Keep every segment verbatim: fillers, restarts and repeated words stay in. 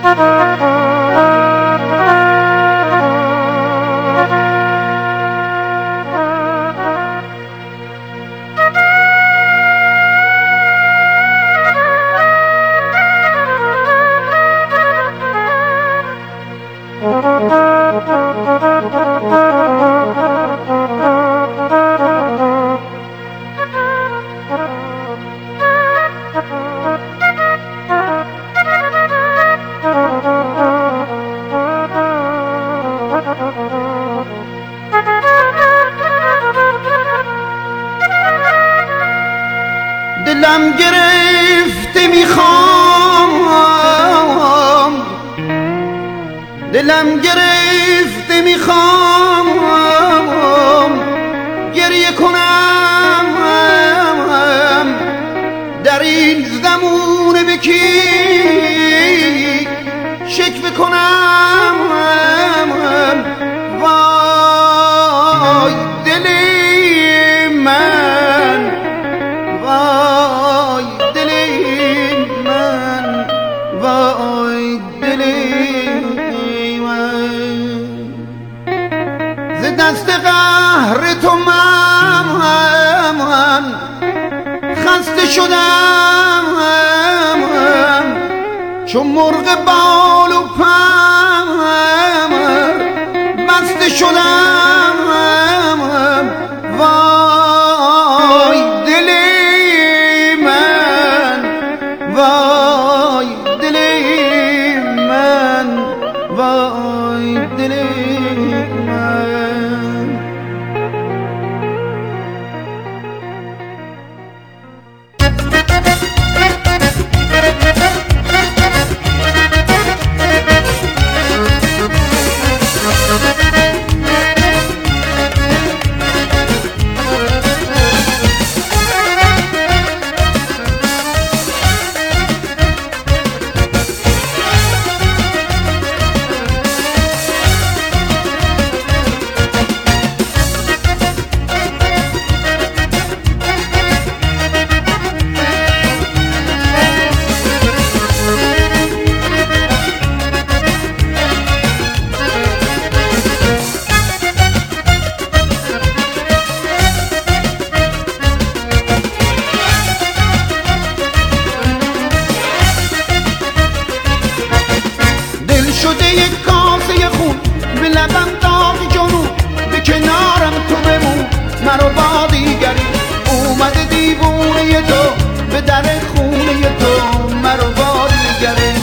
دلم گرفته میخوام، دلم گرفته میخوام گریه کنم در این زمونه به کی شکوه کنم. وای دل من، وای دل من، وای دل من، ز دست قهر تو من خسته شدم، چون مرغ بال و پر بسته شدم. وای دل من، وای دل من، وای دل من. شده یک کاسه خون به لبم داغ جنون، به کنارم تو بمون مرا با دیگری. اومده دیوونه تو به در خونه تو مرا با دیگری.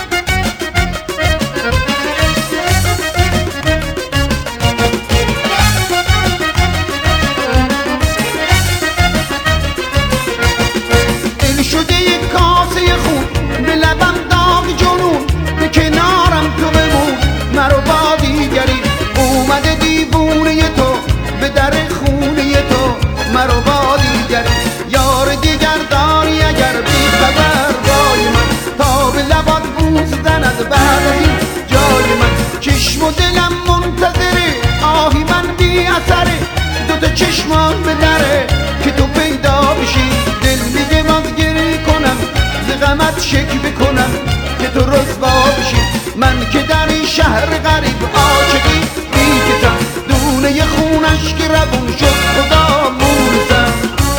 دل شده یک کاسه خون به لبم داغ جنون، به کنارم تو بمون مرا با دیگری. اومده دیوونه تو به در خونه تو مرا با دیگری. یار دیگر داری اگر بی خبر بای من، تا به لبات بوس زند بعد این جای من. چشم و دلم منتظره آهی من بی اثره، دوتا چشمان به دره که تو پیدا بشی. دل میگه باز گریه کنم ز غمت شکوه کنم که تو رسوا بشی. من که در این شهر غریب عاشقی بی کسم، دونه خونش که روون شد خدا مونسم.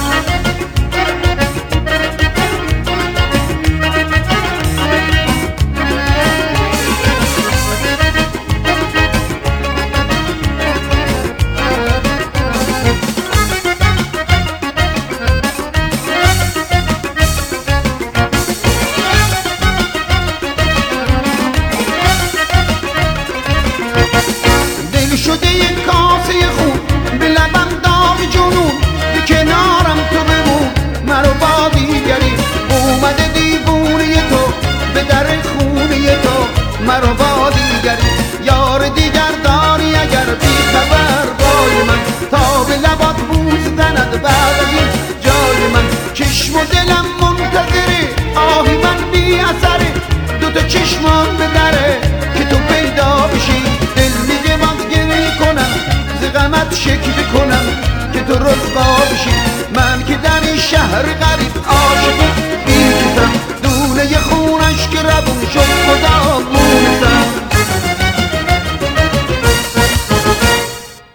شده یک کاسه خون به لبم داغ جنون، به کنارم تو بمون مرا با دیگری. اومده دیوونه تو به در خونه تو مرا با دیگری. یار دیگر داری اگر بی خبر بای من، تا به لبات بوس زند بعد از این جای من. چشم و دلم منتظره آهی من بی اثره، دوتا چشمان به دره که تو پیدا بشی. دل میگه باز گریه کنم ز غمت شکوه کنم که تو رسوا بشی. من که در این شهر غریب عاشقی بی کسم، دونه خونش که روون شد خدا